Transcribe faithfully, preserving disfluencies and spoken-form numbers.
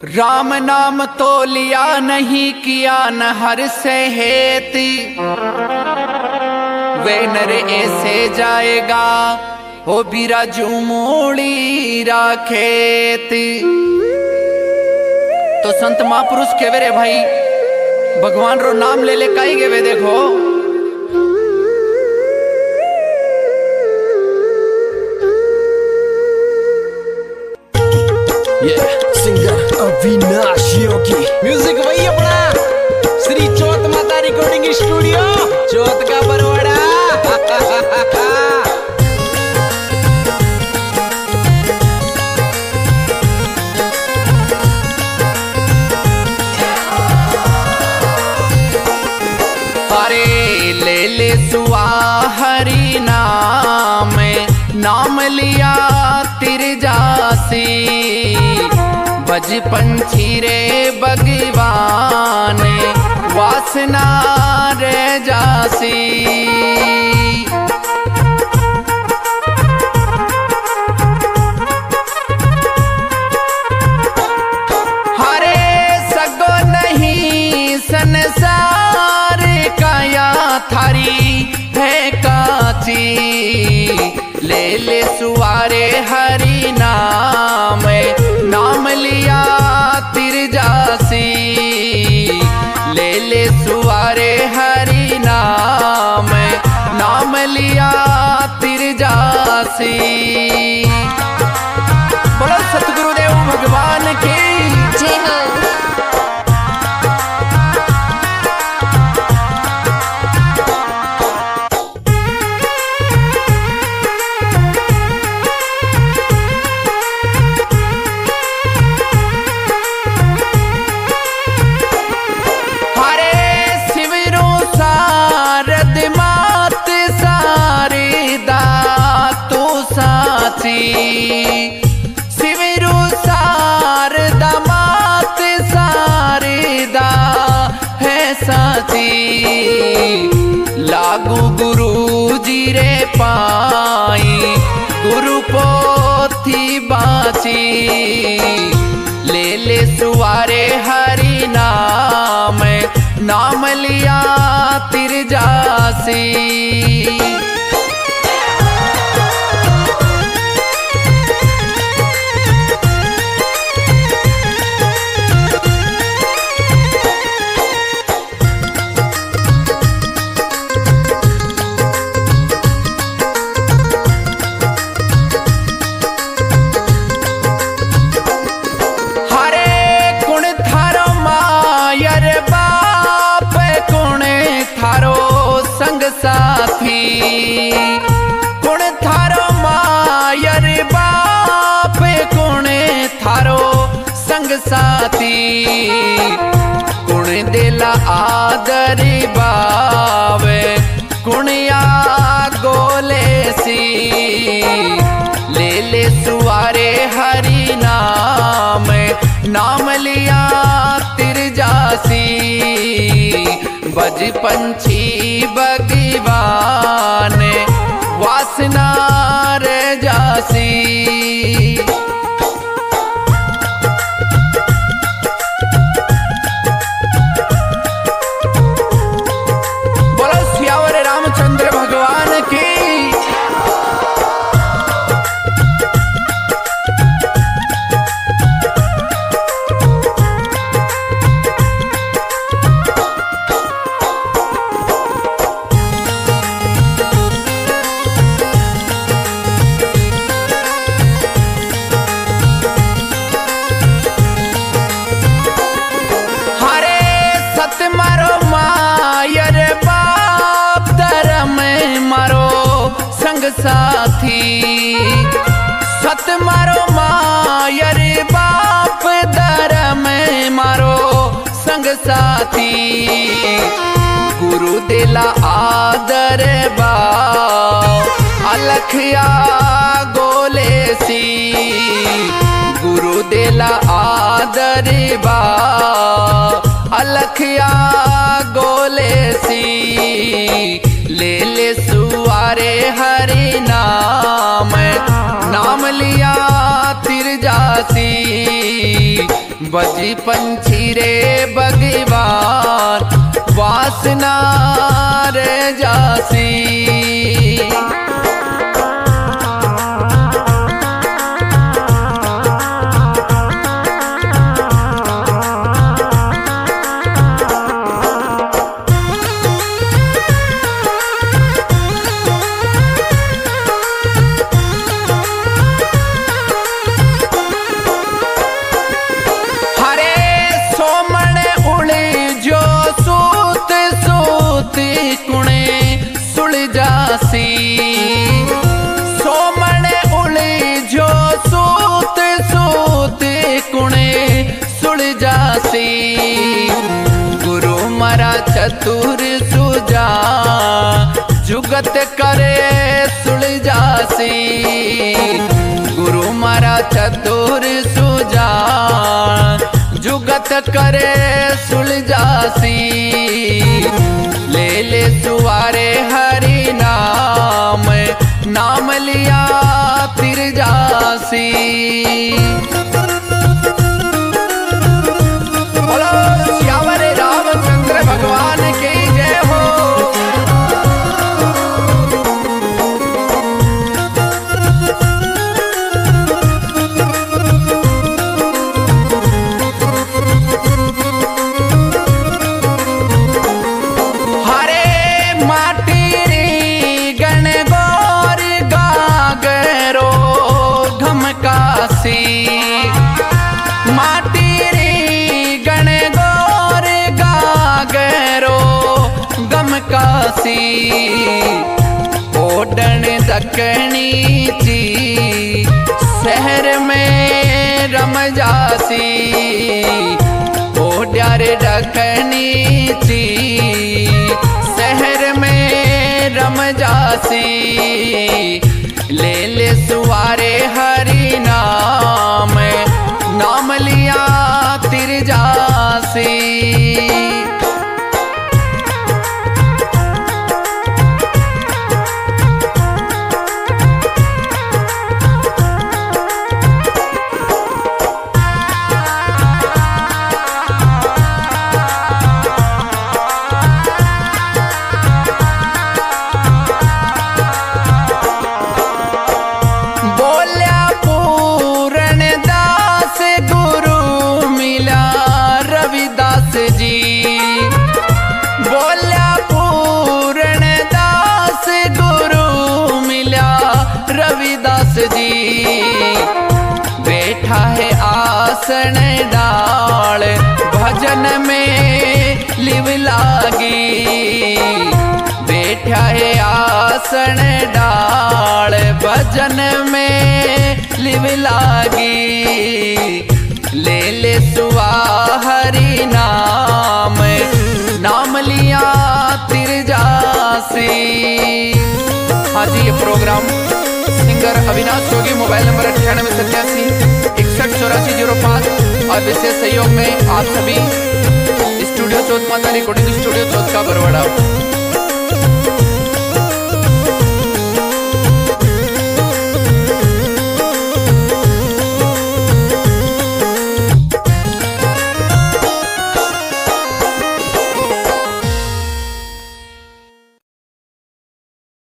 राम नाम तो लिया नहीं किया न हर से हेती, वे नर ऐसे जाएगा हो बिराजू मूड़ी राखेती। तो संत महापुरुष के रे भाई भगवान रो नाम ले ले काई गे वे देखो। Yeah, singer Avinash Yogi, music वही अपना श्री चौथ माता रिकॉर्डिंग स्टूडियो चौथ का बरवाड़ा। अरे ले ले सुआ हरि नाम, नाम लिया तिर जासी, बज पंछी रे भगवान वासना रे जासी। हरे सगो नहीं संसार काया थारी है काची, ले ले सुवारे हरि नाम, नाम लिया तिर जासी, ले ले सुवारे हरि नाम, नाम लिया तिर जासी। बोलो सतगुरुदेव भगवान की जय हो। शिविरु शारदा मात शारदा है साची, लागू गुरु जी रे पाई गुरु पोथी बाची, ले ले सुवारे हरि नाम, नाम लिया तिर जासी। साथी कुण थारो मायर बाप, कुण थारो संग साथी, कुण दिला आदर बावे, कुण या गोले सी, ले ले सुवारे हरि नाम, नाम लिया तिर जासी, बज पंछी भगवान वासना रे जासी। बोलो सियावर रामचंद्र भगवान की। साथी सत मारो मायर बाप, धर्म मारो संग साथी, गुरु दिला आदर बाव, अलखया गोले सी, गुरु दिला आदर बाव, अलखया गोले सी, ले ले सुवारे हरि नाम, नाम लिया तिर जासी, बजी पंछी रे भगवान वासना रे जासी। सोमण उली जो सूत सूत कुणे सुल जासी। गुरु मरा चतुर सुजा जुगत करे सुल जासी। गुरु मरा चतुर सुजा जुगत करे सुल जासी। ले ले सुवारे हरि नाम नाम लिया तिर जासी। बोलो श्यावर रामचंद्र भगवान की जय हो। माटी री गण गोर गागरो गम कासी। ओडन दकनी ची शहर में रम जासी। ओड्यार दकनी ची शहर में रम जासी। ले ले सुवारे हरि नाम नाम लिया तिर जासी। बोल्या पूर्ण दास गुरु मिला रविदास जी। बैठा है आसन डाल भजन में लिव लागी। बैठा है आसन डाल भजन में लिव लागी। ले ले सुवा हरि नाम नाम लिया तिर जासी। हाँ जी, ये program singer Avinash Yogi, mobile number अट्ठानवे सत्तासी इकसठ चौरासी जीरो पाँच और विशेष सहयोग में आप सभी स्टूडियो चौथ माता रिकॉर्डिंग स्टूडियो चौथ का बरवाड़ा।